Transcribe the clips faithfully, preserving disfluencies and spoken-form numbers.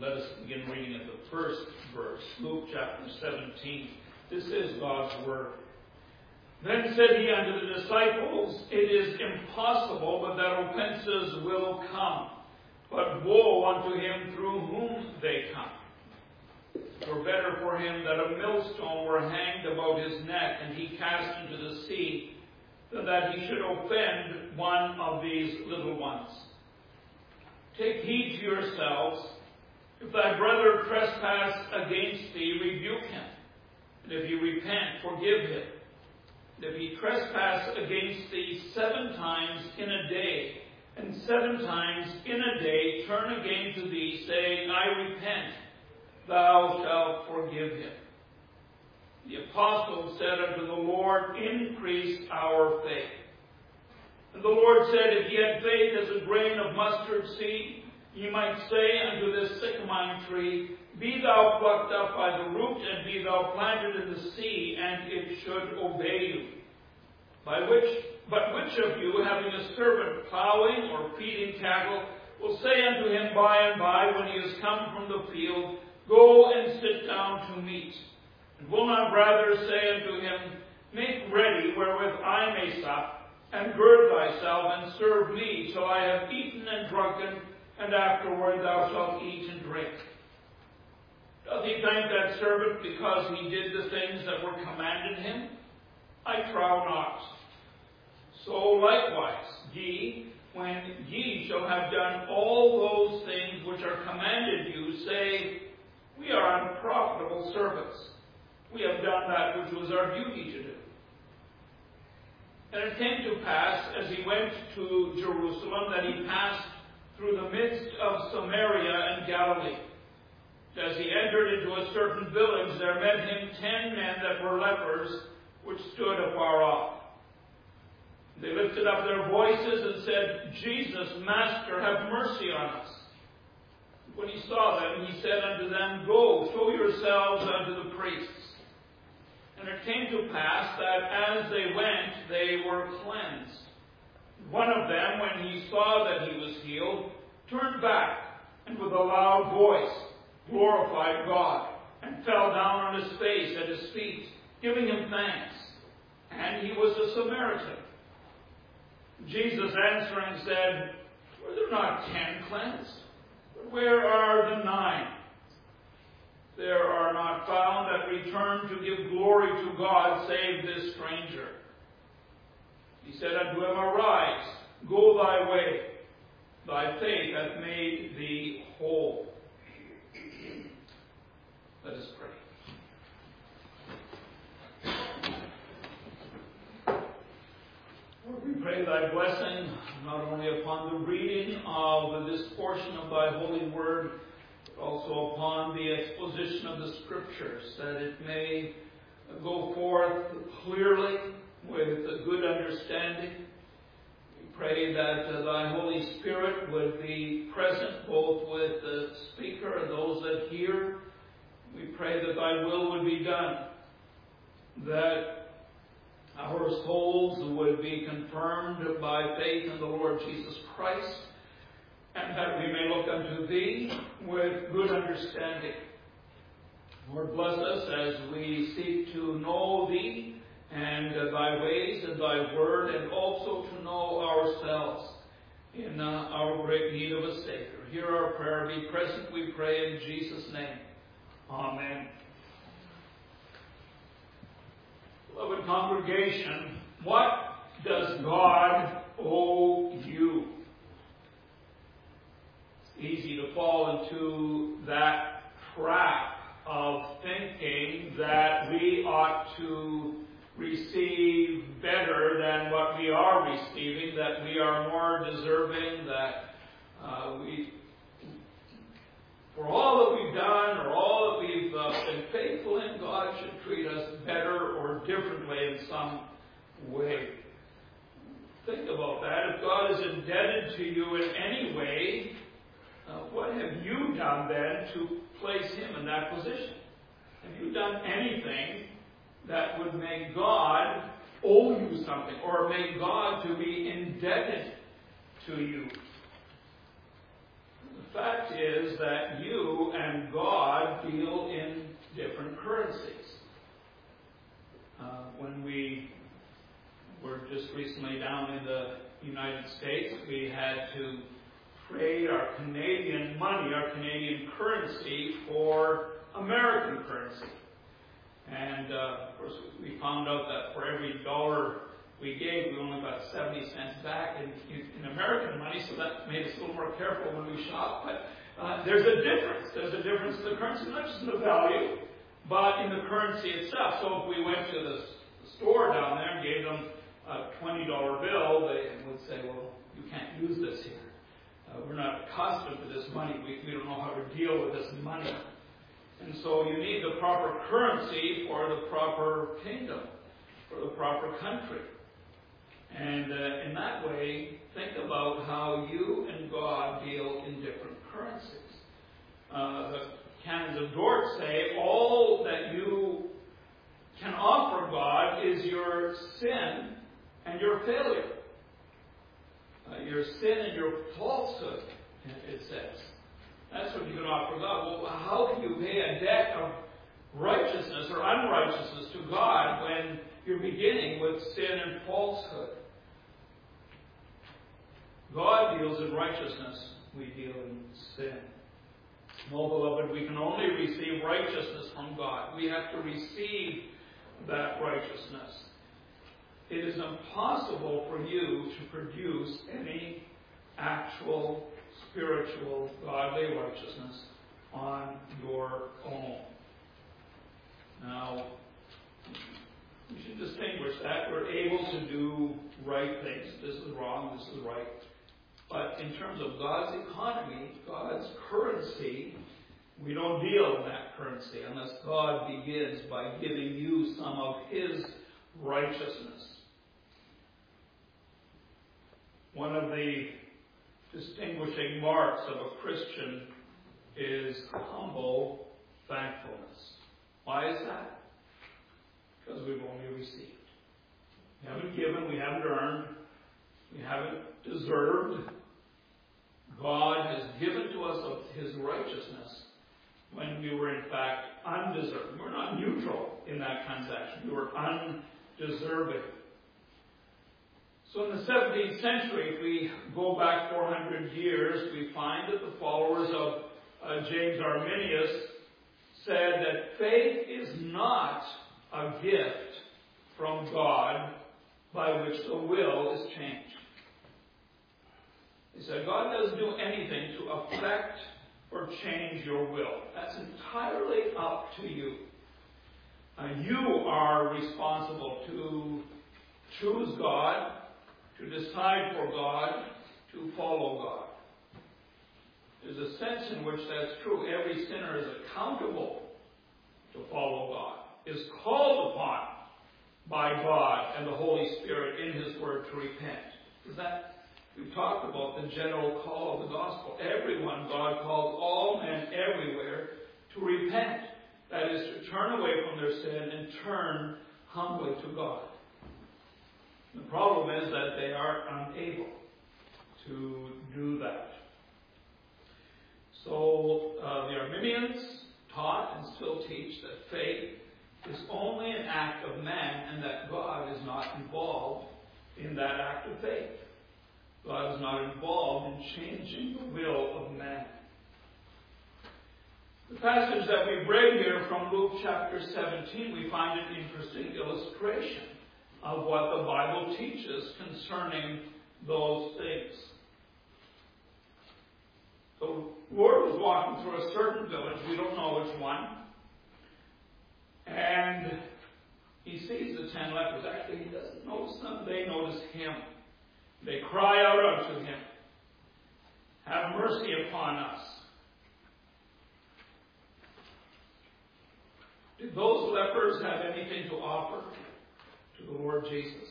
Let us begin reading at the first verse, Luke chapter seventeen. This is God's word. Then said he unto the disciples, It is impossible but that offenses will come, but woe unto him through whom they come. It were better for him that a millstone were hanged about his neck, and he cast into the sea, than that he should offend one of these little ones. Take heed to yourselves. If thy brother trespass against thee, rebuke him. And if he repent, forgive him. And if he trespass against thee seven times in a day, and seven times in a day turn again to thee, saying, I repent, thou shalt forgive him. The apostles said unto the Lord, Increase our faith. And the Lord said, If ye had faith as a grain of mustard seed, ye might say unto this sycamore tree, Be thou plucked up by the root, and be thou planted in the sea, and it should obey you. By which, but which of you, having a servant plowing or feeding cattle, will say unto him by and by, when he is come from the field, Go and sit down to meat? And will not rather say unto him, Make ready wherewith I may sup, and gird thyself, and serve me till I have eaten and drunken, and afterward thou shalt eat and drink? Doth he thank that servant because he did the things that were commanded him? I trow not. So likewise, ye, when ye shall have done all those things which are commanded you, say, We are unprofitable servants. We have done that which was our duty to do. And it came to pass, as he went to Jerusalem, that he passed through the midst of Samaria and Galilee. As he entered into a certain village, there met him ten men that were lepers, which stood afar off. They lifted up their voices and said, Jesus, Master, have mercy on us. When he saw them, he said unto them, Go, show yourselves unto the priests. And it came to pass that as they went, they were cleansed. One of them, when he saw that he was healed, turned back, and with a loud voice glorified God, and fell down on his face at his feet, giving him thanks. And he was a Samaritan. Jesus answering said, Were there not ten cleansed? But where are the nine? There are not found that return to give glory to God, save this stranger. He said unto him, Arise, go thy way. Thy faith hath made thee whole. Let us pray. Lord, we pray thy blessing not only upon the reading of this portion of thy holy word, but also upon the exposition of the scriptures, that it may go forth clearly with a good understanding. We pray that uh, thy Holy Spirit would be present both with the speaker and those that hear. We pray that thy will would be done, that our souls would be confirmed by faith in the Lord Jesus Christ, and that we may look unto thee with good understanding. Lord, bless us as we seek to know thee and uh, thy ways and thy word, and also to know ourselves in uh, our great need of a Savior. Hear our prayer. Be present, we pray, in Jesus' name. Amen. Beloved congregation, what does God owe you? It's easy to fall into that trap of thinking that we ought to receive better than what we are receiving, that we are more deserving, that uh, we, for all that we've done or all that we've uh, been faithful in, God should treat us better or differently in some way. Think about that. If God is indebted to you in any way, uh, what have you done then to place him in that position? Have you done anything that would make God owe you something, or make God to be indebted to you? The fact is that you and God deal in different currencies. Uh, when we were just recently down in the United States, we had to trade our Canadian money, our Canadian currency, for American currency. And, uh, of course, we found out that for every dollar we gave, we only got seventy cents back in, in, in American money, so that made us a little more careful when we shop. But uh, there's a difference. There's a difference in the currency, not just in the value, but in the currency itself. So if we went to the store down there and gave them a twenty dollar bill, they would say, well, you can't use this here. Uh, we're not accustomed to this money. We, we don't know how to deal with this money. And so you need the proper currency for the proper kingdom, for the proper country. And uh, in that way, think about how you and God deal in different currencies. Uh, the canons of Dort say all that you can offer God is your sin and your failure. Uh, your sin and your falsehood, it says. That's what you can offer God. Well, how can you pay a debt of righteousness or unrighteousness to God when you're beginning with sin and falsehood? God deals in righteousness. We deal in sin. No, beloved, we can only receive righteousness from God. We have to receive that righteousness. It is impossible for you to produce any actual, spiritual, godly righteousness on your own. Now, we should distinguish that. We're able to do right things. This is wrong, this is right. But in terms of God's economy, God's currency, we don't deal in that currency unless God begins by giving you some of His righteousness. One of the distinguishing marks of a Christian is humble thankfulness. Why is that? Because we've only received. We haven't given, we haven't earned, we haven't deserved. God has given to us of His righteousness when we were in fact undeserving. We're not neutral in that transaction. We were undeserving. So in the seventeenth century, if we go back four hundred years, we find that the followers of uh, James Arminius said that faith is not a gift from God by which the will is changed. He said, God doesn't do anything to affect or change your will. That's entirely up to you. Uh, you are responsible to choose God, to decide for God, to follow God. There's a sense in which that's true. Every sinner is accountable to follow God, is called upon by God and the Holy Spirit in His Word to repent. Is that We've talked about the general call of the gospel. Everyone, God calls all men everywhere to repent. That is, to turn away from their sin and turn humbly to God. The problem is that they are unable to do that. So uh, the Arminians taught and still teach that faith is only an act of man and that God is not involved in that act of faith. God is not involved in changing the will of man. The passage that we've read here from Luke chapter seventeen, we find an interesting illustration of what the Bible teaches concerning those things. The Lord was walking through a certain village, we don't know which one, and He sees the ten lepers. Actually, He doesn't notice them, they notice Him. They cry out unto Him, have mercy upon us. Did those lepers have anything to offer to the Lord Jesus?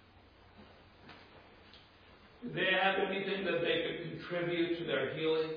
Did they have anything that they could contribute to their healing?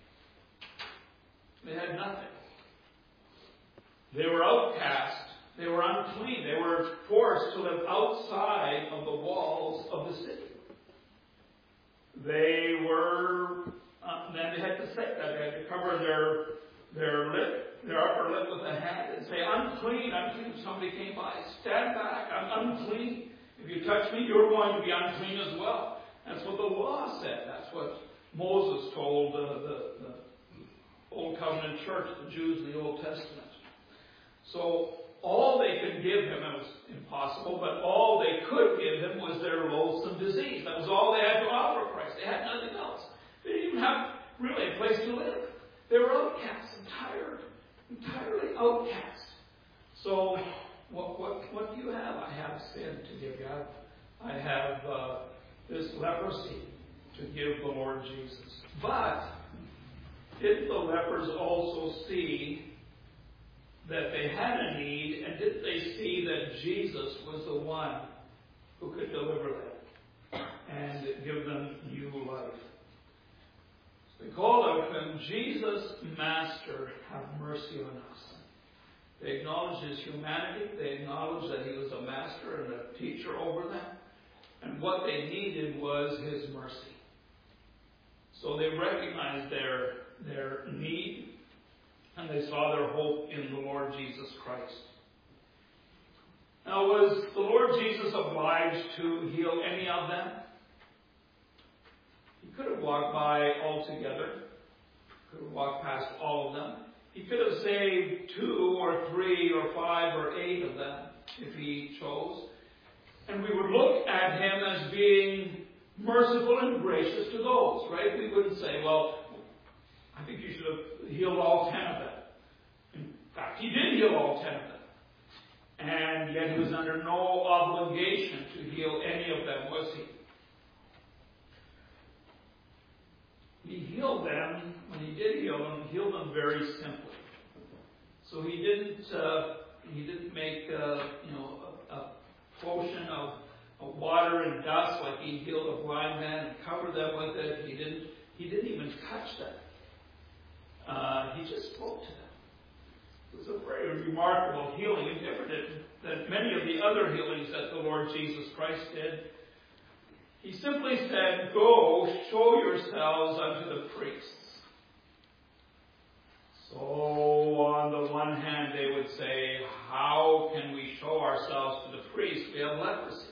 They had nothing. They were outcast. They were unclean. They were forced to live outside of the walls of the city. They were uh, then they had to say that. They had to cover their their lip, their upper lip with a hand and say, unclean, unclean. If somebody came by, stand back, I'm unclean. If you touch me, you're going to be unclean as well. That's what the law said. That's what Moses told uh, the, the Old Covenant church, the Jews in the Old Testament. So all they could give him, it was impossible, but all they could give him was their loathsome disease. That was all they had to offer Christ. They had nothing else. They didn't even have really a place to live. They were outcasts, entire, entirely outcast. So what, what, what do you have? I have sin to give you. I have uh, this leprosy to give the Lord Jesus. But did the lepers also see that they had a need, and did they see that Jesus was the one who could deliver them and give them new life? They called out to him, Jesus, Master, have mercy on us. They acknowledged his humanity. They acknowledged that he was a master and a teacher over them. And what they needed was his mercy. So they recognized their, their need, and they saw their hope in the Lord Jesus Christ. Now, was the Lord Jesus obliged to heal any of them? He could have walked by altogether. Could have walked past all of them. He could have saved two or three or five or eight of them if he chose. And we would look at him as being merciful and gracious to those, right? We wouldn't say, well, I think you should have healed all ten of them. In fact, he did heal all ten of them. And yet he was under no obligation to heal any of them, was he? He healed them, when he did heal them, he healed them very simply. So he didn't uh, he didn't make uh, you know a, a potion of, of water and dust like he healed a blind man and covered them with it. He didn't he didn't even touch them. Uh, he just spoke to them. It was a very remarkable healing, and different than many of the other healings that the Lord Jesus Christ did. He simply said, go, show yourselves unto the priests. So, on the one hand, they would say, how can we show ourselves to the priests? We have leprosy.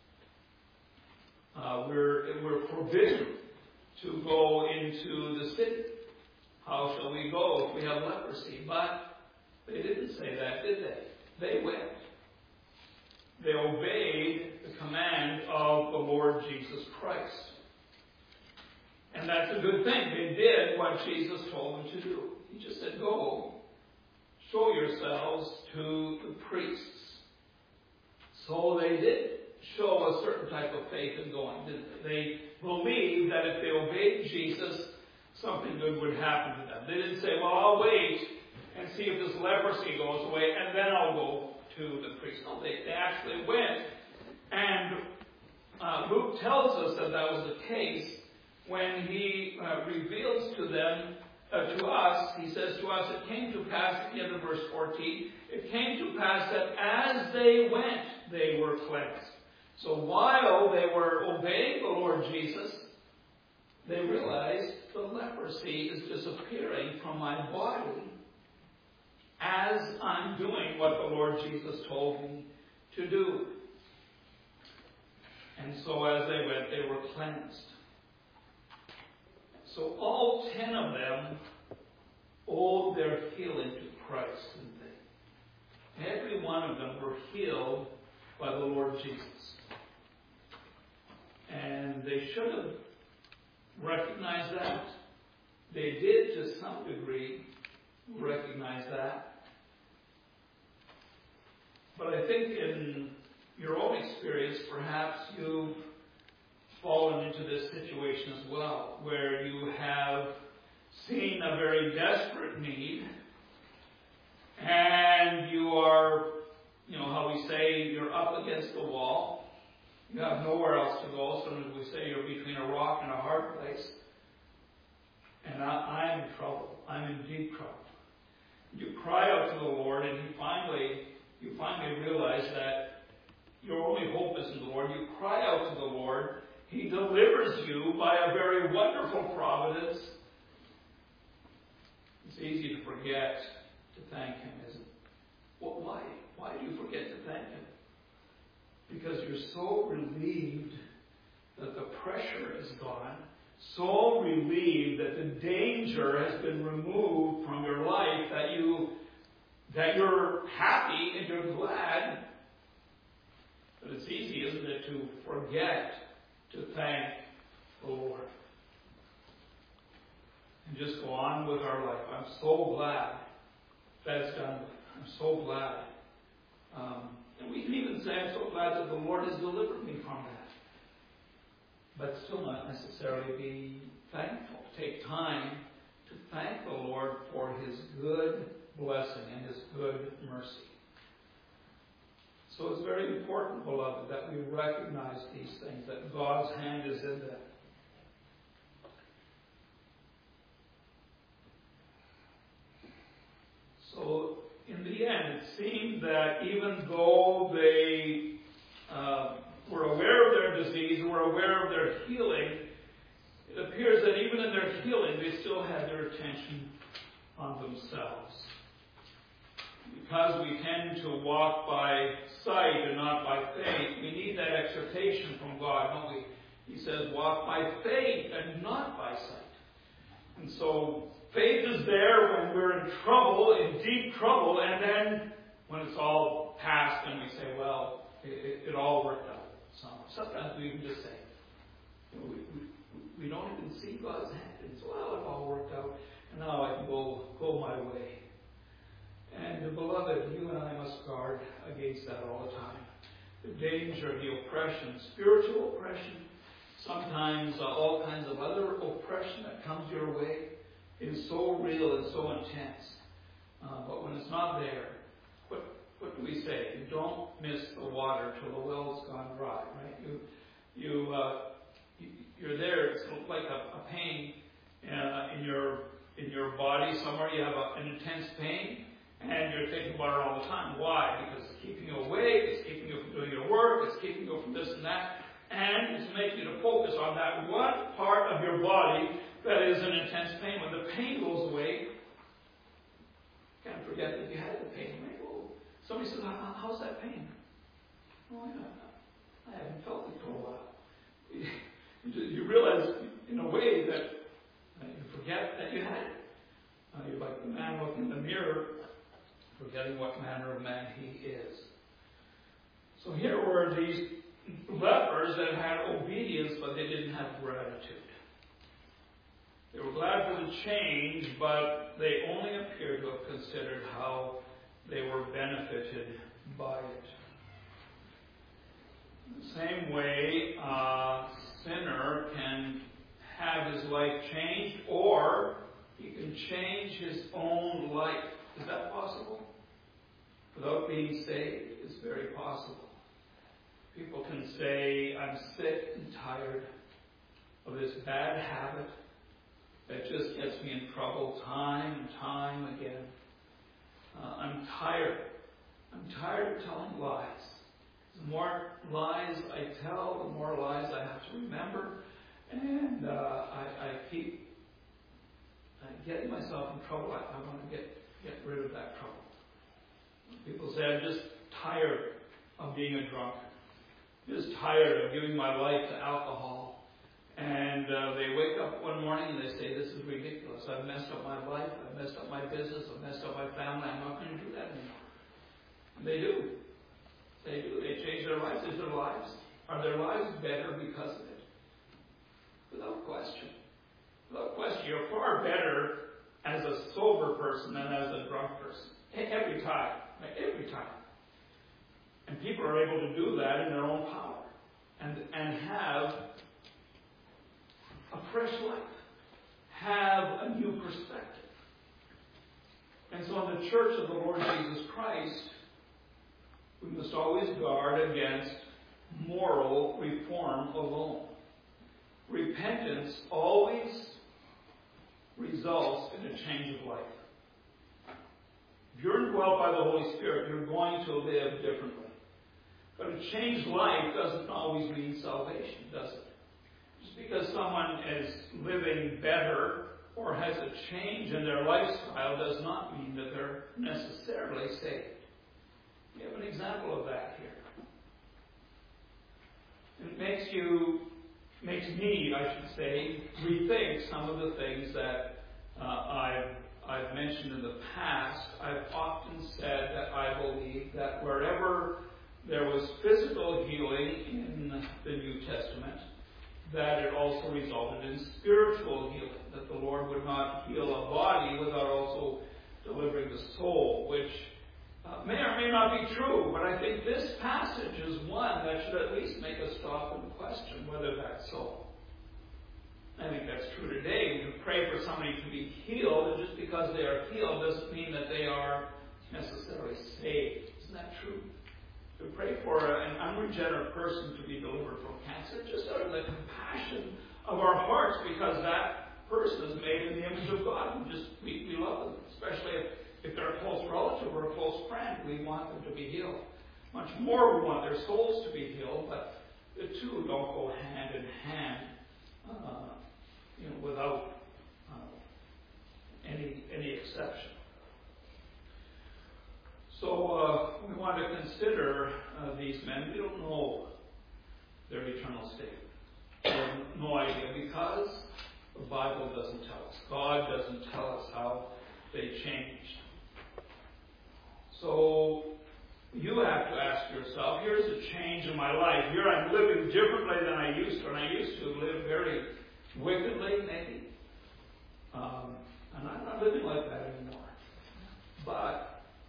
Uh, we're, we're forbidden to go into the city. How shall we go if we have leprosy? But they didn't say that, did they? They went. They obeyed the command of the Lord Jesus Christ. And that's a good thing. They did what Jesus told them to do. He just said, go, show yourselves to the priests. So they did show a certain type of faith in going, didn't they? They believed that if they obeyed Jesus, something good would happen to them. They didn't say, well, I'll wait and see if this leprosy goes away, and then I'll go to the priest. No, they, they actually went. And uh, Luke tells us that that was the case when he uh, reveals to them, uh, to us, he says to us, it came to pass, at the end of verse fourteen, it came to pass that as they went, they were cleansed. So while they were obeying the Lord Jesus, they realized the leprosy is disappearing from my body as I'm doing what the Lord Jesus told me to do. And so as they went, they were cleansed. So all ten of them owed their healing to Christ, didn't they? Every one of them were healed by the Lord Jesus. And they should have recognized that. They did, to some degree, recognize that. But I think in your own experience, perhaps you've fallen into this situation as well, where you have seen a very desperate need, and you are, you know, how we say, you're up against the wall. You have nowhere else to go. Sometimes we say you're between a rock and a hard place. And I, I'm in trouble. I'm in deep trouble. You cry out to the Lord, and you finally, you finally realize that your only hope is in the Lord. You cry out to the Lord. He delivers you by a very wonderful providence. It's easy to forget to thank Him, isn't it? Well, why? Why do you forget to thank Him? Because you're so relieved that the pressure is gone, so relieved that the danger has been removed from your life that you that you're happy and you're glad. But it's easy, isn't it, to forget to thank the Lord. And just go on with our life. I'm so glad that's done with. I'm so glad. Um, and we can even say, I'm so glad that the Lord has delivered me from that. But still not necessarily be thankful. Take time to thank the Lord for His good blessing and His good mercy. So it's very important, beloved, that we recognize these things, that God's hand is in them. So, in the end, it seemed that even though they uh, were aware of their disease, were aware of their healing, it appears that even in their healing, they still had their attention on themselves. Because we tend to walk by sight and not by faith, we need that exhortation from God, don't we? He says, walk by faith and not by sight. And so, faith is there when we're in trouble, in deep trouble, and then when it's all past and we say, well, it, it, it all worked out. Sometimes we even just say, you know, we, we, we don't even see God's hand. It's, well, it all worked out, and now I can go, go my way. And, beloved, you and I must guard against that all the time. The danger, the oppression, spiritual oppression, sometimes uh, all kinds of other oppression that comes your way, is so real and so intense. Uh, but when it's not there, what what do we say? You don't miss the water till the well's gone dry, right? You you, uh, you you're there. It's like a, a pain uh, in your in your body somewhere. You have a, an intense pain, and you're thinking about it all the time. Why? Because it's keeping you awake. It's keeping you from doing your work. It's keeping you from this and that, and it's making you to focus on that one part of your body that is an intense pain. When the pain goes away, you can't forget that you had the pain. Right? Well, somebody says, how's that pain? Oh, yeah, I haven't felt it for a while. You realize, in a way, that you forget that you had it. Uh, you're like the man looking in the mirror, forgetting what manner of man he is. So here were these lepers that had obedience, but they didn't have gratitude. They were glad for the change, but they only appear to have considered how they were benefited by it. In the same way, a sinner can have his life changed, or he can change his own life. Is that possible? Without being saved, it's very possible. People can say, I'm sick and tired of this bad habit that just gets me in trouble time and time again. Uh, I'm tired. I'm tired of telling lies. The more lies I tell, the more lies I have to remember. And uh, I, I keep uh, getting myself in trouble. I, I want to get, get rid of that trouble. People say, I'm just tired of being a drunkard. I'm just tired of giving my life to alcohol. And uh, they wake up one morning and they say, this is ridiculous. I've messed up my life. I've messed up my business. I've messed up my family. I'm not going to do that anymore. And they do. They do. They change their lives. Is their lives? Are their lives better because of it? Without question. Without question. You're far better as a sober person than as a drunk person. Every time. Every time. And people are able to do that in their own power. And, and have a fresh life. Have a new perspective. And so in the church of the Lord Jesus Christ, we must always guard against moral reform alone. Repentance always results in a change of life. If you're indwelt by the Holy Spirit, you're going to live differently. But a changed life doesn't always mean salvation, does it? Just because someone is living better or has a change in their lifestyle does not mean that they're necessarily saved. We have an example of that here. It makes you, makes me, I should say, rethink some of the things that uh, I've, I've mentioned in the past. I've often said that I believe that wherever there was physical healing in the New Testament, that it also resulted in spiritual healing, that the Lord would not heal a body without also delivering the soul, which uh, may or may not be true, but I think this passage is one that should at least make us stop and question whether that's so. I think that's true today. We pray for somebody to be healed, and just because they are healed doesn't mean that they are necessarily saved. Isn't that true? To pray for an unregenerate person to be delivered from cancer, just out of the compassion of our hearts, because that person is made in the image of God. We just we, we love them, especially if, if they're a close relative or a close friend. We want them to be healed. Much more, we want their souls to be healed, but the two don't go hand in hand, uh, you know, without uh, any any exception. So uh, we want to consider uh, these men. We don't know their eternal state. We have no idea because the Bible doesn't tell us. God doesn't tell us how they changed. So you have to ask yourself, here's a change in my life. Here I'm living differently than I used to. And I used to live very wickedly, maybe. Um, and I'm not living like that anymore. But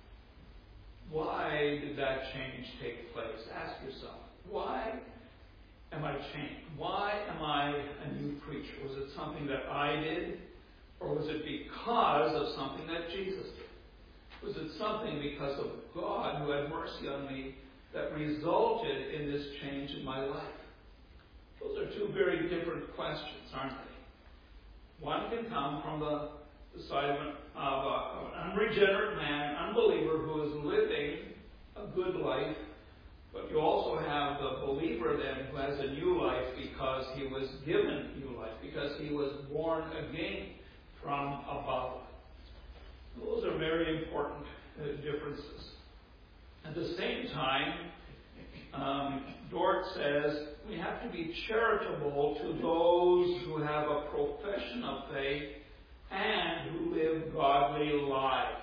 why did that change take place? Ask yourself, why am I changed? Why am I a new creature? Was it something that I did? Or was it because of something that Jesus did? Was it something because of God who had mercy on me that resulted in this change in my life? Those are two very different questions, aren't they? One can come from the the side of an, of, a, of an unregenerate man, an unbeliever who is living a good life, but you also have the believer then who has a new life because he was given new life, because he was born again from above. Those are very important uh, differences. At the same time, um, Dort says we have to be charitable to those who have a profession of faith and who live godly lives.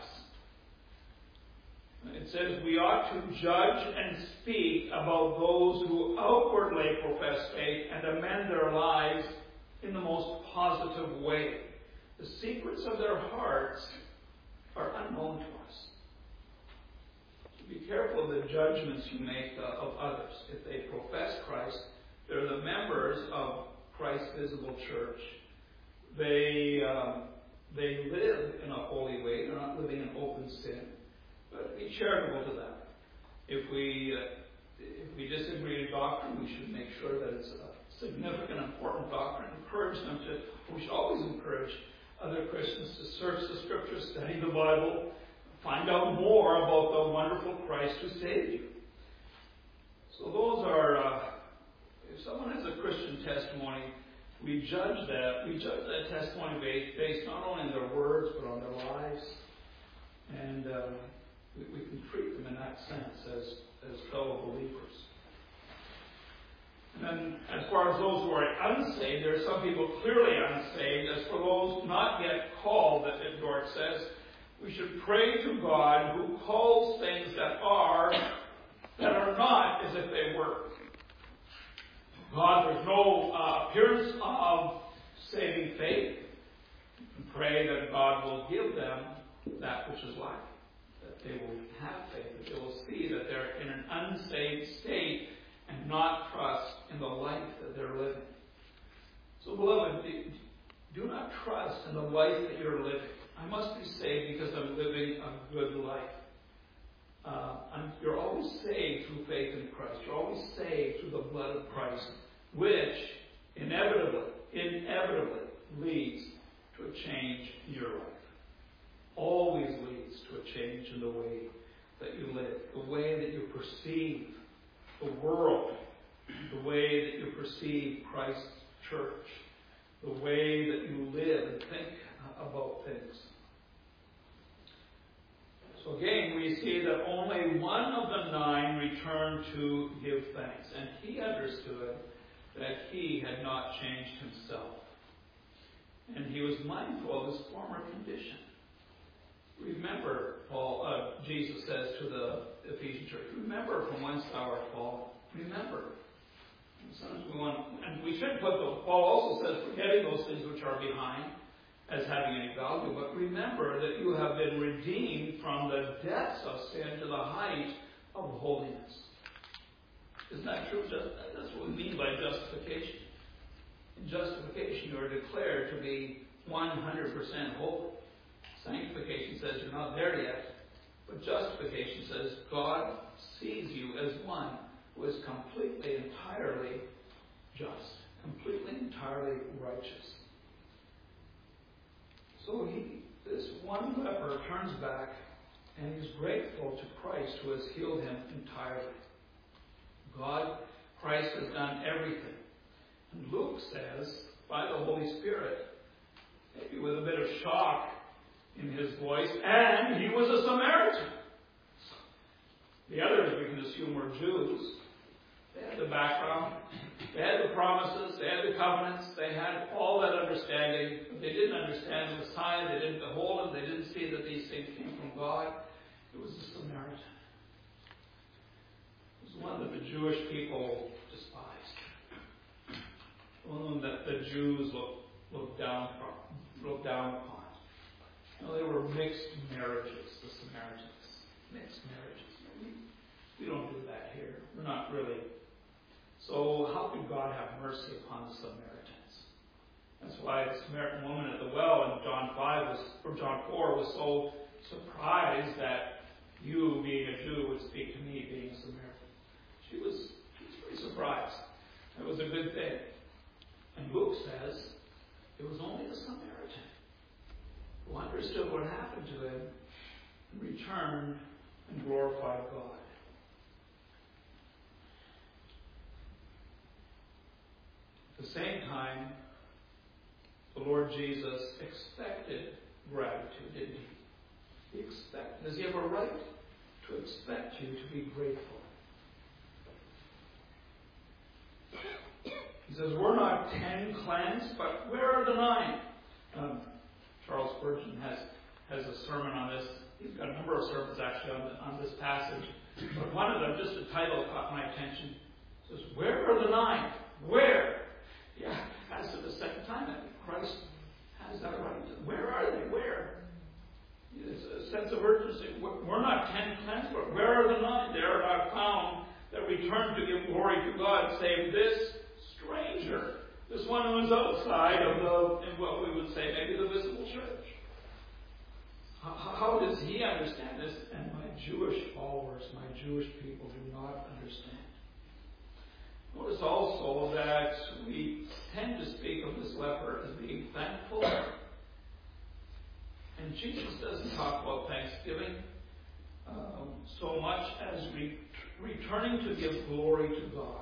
It says we ought to judge and speak about those who outwardly profess faith and amend their lives in the most positive way. The secrets of their hearts are unknown to us. So be careful of the judgments you make uh, of others. If they profess Christ, they're the members of Christ's visible church. They um, They live in a holy way. They're not living in open sin. But be charitable to them. If we uh, if we disagree in doctrine, we should make sure that it's a significant, important doctrine. Encourage them to. We should always encourage other Christians to search the Scriptures, study the Bible, find out more about the wonderful Christ who saved you. So those are. Uh, if someone has a Christian testimony, we judge that. We judge that testimony based, based not only on their words, but on their lives. And uh, we, we can treat them in that sense as, as fellow believers. And then, as far as those who are unsaved, there are some people clearly unsaved. As for those not yet called, that Dort says, we should pray to God who calls things that are, that are not as if they were. God, there's no uh, appearance of saving faith. And pray that God will give them that which is life. That they will have faith. That they will see that they're in an unsaved state and not trust in the life that they're living. So, beloved, do not trust in the life that you're living. I must be saved because I'm living a good life. Uh, I'm, you're always saved through faith in Christ. You're always saved through the blood of Christ, which inevitably, inevitably leads to a change in your life. Always leads to a change in the way that you live, the way that you perceive the world, the way that you perceive Christ's church, the way that you live and think about things. So again, we see that only one of the nine returned to give thanks. And he understood that he had not changed himself. And he was mindful of his former condition. Remember, Paul, uh, Jesus says to the Ephesian church, remember from whence thou art fallen. Remember. And sometimes we want, and we should put the, Paul also says, forgetting those things which are behind, as having any value, but remember that you have been redeemed from the depths of sin to the height of holiness. Isn't that true? That's what we mean by justification. In justification, you are declared to be one hundred percent holy. Sanctification says you're not there yet, but justification says God sees you as one who is completely, entirely just, completely, entirely righteous. So he, this one leper turns back and he's grateful to Christ who has healed him entirely. God, Christ has done everything. And Luke says, by the Holy Spirit, maybe with a bit of shock in his voice, and he was a Samaritan. The others, we can assume, were Jews. They had the background, they had the promises, they had the covenants, they had all that understanding, but they didn't understand the Messiah, they didn't behold him, they didn't see that these things came from God. It was a Samaritan. It was one that the Jewish people despised. One that the Jews looked, looked down from, looked down upon. You know, they were mixed marriages, the Samaritans. Mixed marriages. We, we don't do that here. We're not really. So how could God have mercy upon the Samaritans? That's why the Samaritan woman at the well in John five was, or John four was so surprised that you, being a Jew, would speak to me, being a Samaritan. She was, she was pretty surprised. It was a good thing. And Luke says it was only the Samaritan who understood what happened to him and returned and glorified God. At the same time, the Lord Jesus expected gratitude, didn't he? He expected. Does he have a right to expect you to be grateful? He says, we're not ten cleansed, but where are the nine? Um, Charles Spurgeon has, has a sermon on this. He's got a number of sermons actually on, the, on this passage. But one of them, just the title caught my attention. It says, where are the nine? Where? Yeah, as to the second time that Christ has that right. Where are they? Where? There's a sense of urgency. We're not ten cleansed, but where are the nine? They are not found that return to give glory to God, save this stranger, this one who is outside of the, in what we would say, maybe the visible church. How, how does he understand this? And my Jewish followers, my Jewish people do not understand. Notice also that we tend to speak of this leper as being thankful. And Jesus doesn't talk about thanksgiving um, so much as re- returning to give glory to God.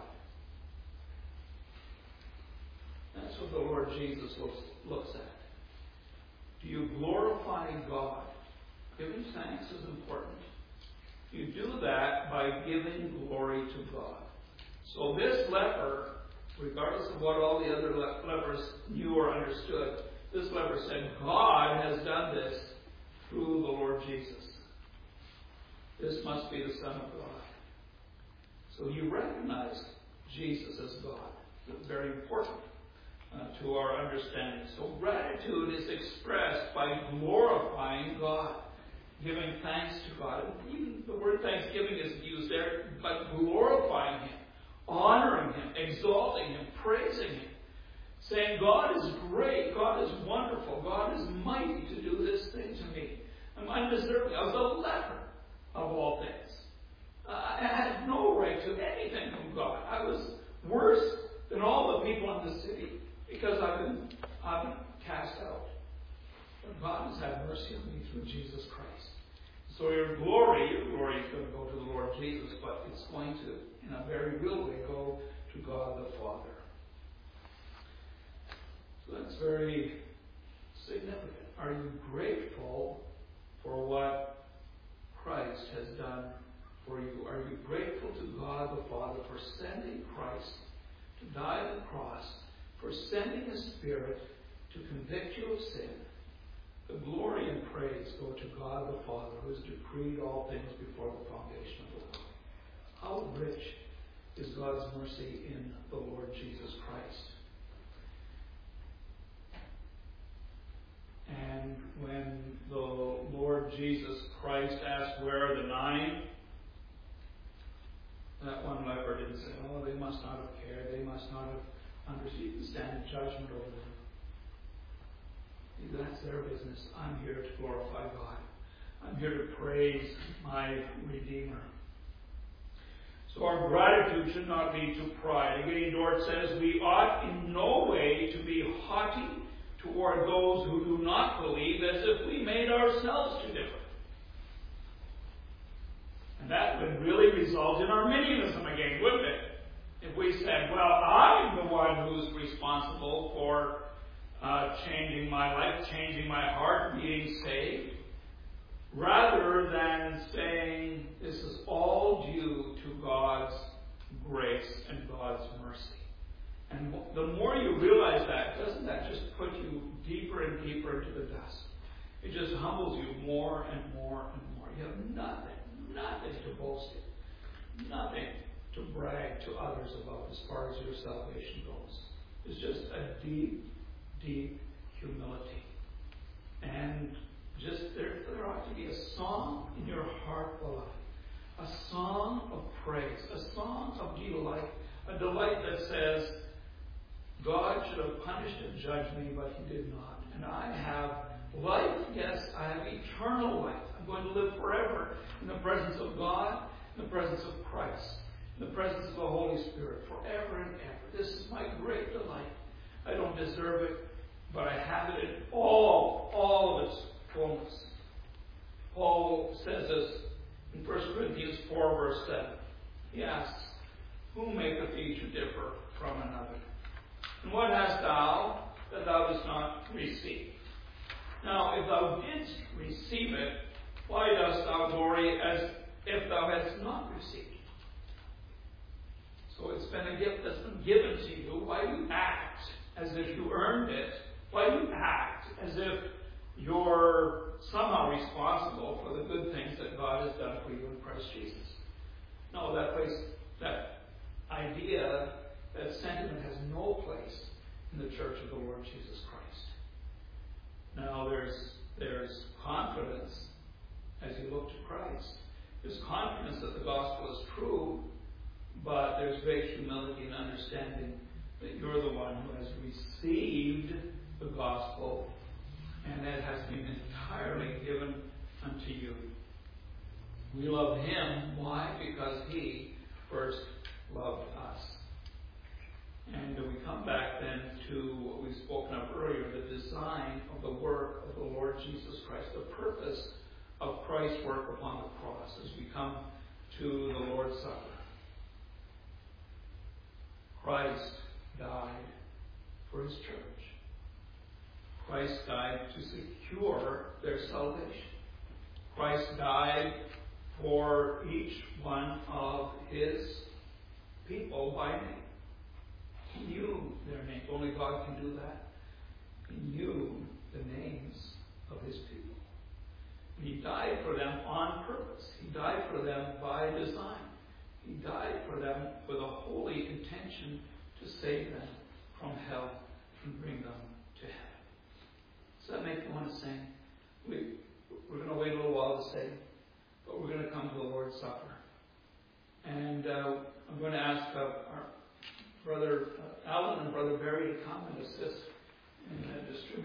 That's what the Lord Jesus looks, looks at. Do you glorify God? Giving thanks is important. You do that by giving glory to God. So this leper, regardless of what all the other le- lepers knew or understood, this leper said, God has done this through the Lord Jesus. This must be the Son of God. So you recognize Jesus as God. It's very important uh, to our understanding. So gratitude is expressed by glorifying God, giving thanks to God. And even the word thanksgiving isn't used there, but glorifying Him, honoring Him, exalting Him, praising Him, saying, God is great, God is wonderful, God is mighty to do this thing to me. I'm undeserving. I was a leper of all things. Uh, I had no right to anything from God. I was worse than all the people in the city because I've been, I've been cast out. But God has had mercy on me through Jesus Christ. So your glory, your glory is going to go to the Lord Jesus, but it's going to, in a very real way, go to God the Father. So that's very significant. are you grateful for what Christ has done for you? Are you grateful to God the Father for sending Christ to die on the cross, for sending His Spirit to convict you of sin? The glory and praise go to God the Father, who has decreed all things before the foundation of the world. How rich is God's mercy in the Lord Jesus Christ. And when the Lord Jesus Christ asked, "Where are the nine?" that one leper didn't say, "Oh, they must not have cared. They must not have understood." You can stand in judgment over them. That's their business. I'm here to glorify God. I'm here to praise my Redeemer. So our gratitude should not lead to pride. Again, Dort says, we ought in no way to be haughty toward those who do not believe, as if we made ourselves to differ. And that would really result in Arminianism again, wouldn't it? If we said, well, I'm the one who's responsible for uh, changing my life, changing my heart, being saved, rather than saying this is all due to God's grace and God's mercy. And the more you realize that, doesn't that just put you deeper and deeper into the dust? It just humbles you more and more and more. You have nothing, nothing to boast in, nothing to brag to others about as far as your salvation goes. It's just a deep, deep humility. And just there, there ought to be a song in your heart, beloved. A song of praise, a song of delight, a delight that says, God should have punished and judged me, but He did not. And I have life, yes, I have eternal life. I'm going to live forever in the presence of God, in the presence of Christ, in the presence of the Holy Spirit, forever and ever. This is my great delight. I don't deserve it, but I have it in all, all of its fullness. Paul says this in First Corinthians four, verse seven. He asks, who maketh thee to differ from another? And what hast thou that thou dost not receive? Now, if thou didst receive it, why dost thou glory as if thou hadst not received it? So it's been a gift that's been given to you. Why do you act as if you earned it? Why do you act as if you're somehow responsible for the good things that God has done for you in Christ Jesus? No, that place, that idea, that sentiment has no place in the church of the Lord Jesus Christ. Now, there's there's confidence as you look to Christ. There's confidence that the gospel is true, but there's great humility and understanding that you're the one who has received the gospel, and it has been entirely given unto you. We love Him. Why? Because He first loved us. And we come back then to what we've spoken of earlier, the design of the work of the Lord Jesus Christ, the purpose of Christ's work upon the cross as we come to the Lord's Supper. Christ died for His church. Christ died to secure their salvation. Christ died for each one of His people by name. He knew their names. Only God can do that. He knew the names of His people. He died for them on purpose. He died for them by design. He died for them with a holy intention to save them from hell and bring them to heaven. Does that make you want to sing? We, we're going to wait a little while to sing, but we're going to come to the Lord's Supper. And uh, I'm going to ask uh, our Brother uh, Alan and Brother Barry to come and assist in uh, distributing.